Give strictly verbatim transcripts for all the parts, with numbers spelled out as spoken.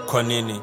Kwa nini?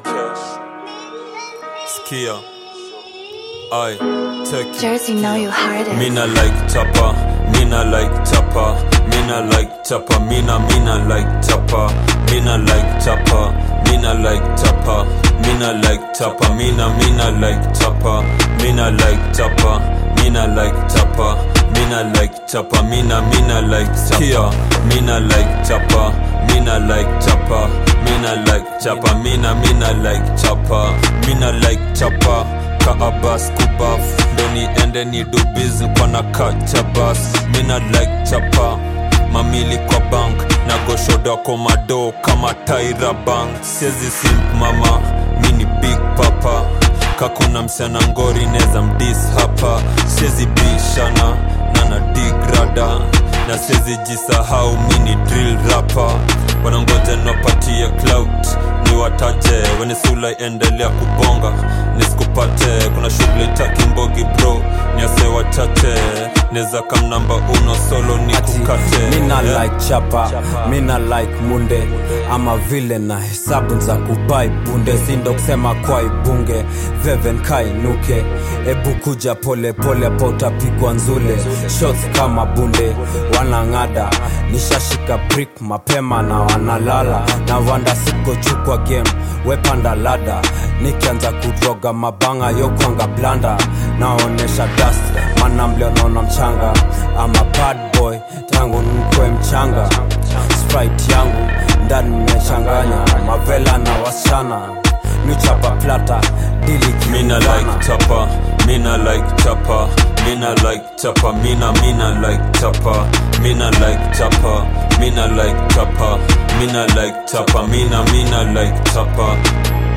Skia I take Jersey, know you hard it. Mina like chapa, mina like chapa, mina like chapa, mina mina like chapa, mina like chapa, mina like chapa, mina like chapa, mina mina like chapa, mina like chapa, mina like chapa, mina like chapa, mina mina like chapa, mina like chapa, mina like chapa, mina like chapa, mina mina like chapa, mina like chapa. Abas kubaf doni ende ni do busy kwa na kacha bas mina like chapa mamili kwa bank na go shoda kwa mado kama Tyra Bank siezi simp mama mini big papa kakuna msiana ngori neza mdis hapa siezi bishana na na digrada na siezi jisahau mini drill rapper wanangoja nopatie clout ni wataje wene sula endelea kubonga nisikupate kuna shughuli takimbogi bro niase wachache neza kam namba uno solo ni kukate mina yeah. Like chapa, chapa mina like munde ama vile na hesabu za kubai bunde sindo kusema kwa ibunge veven kai nuke ebu kuja pole pole pa utapigwa nzule shots kama bunde wanangada nishashika brick mapema na wanalala na wanda siko chukwa game wepanda lada nikianza kudroga mabanga yokwanga blanda naonesha dust mana mleo naona mchanga ama bad boy tangu nkwe mchanga Sprite yangu ndani nimechanganya mavela na wasichana nichapa plata dili mina like chapa mina like chapa mina like chapa mina mina like chapa mina like chapa mina like chapa mina like chapa mina mina like chapa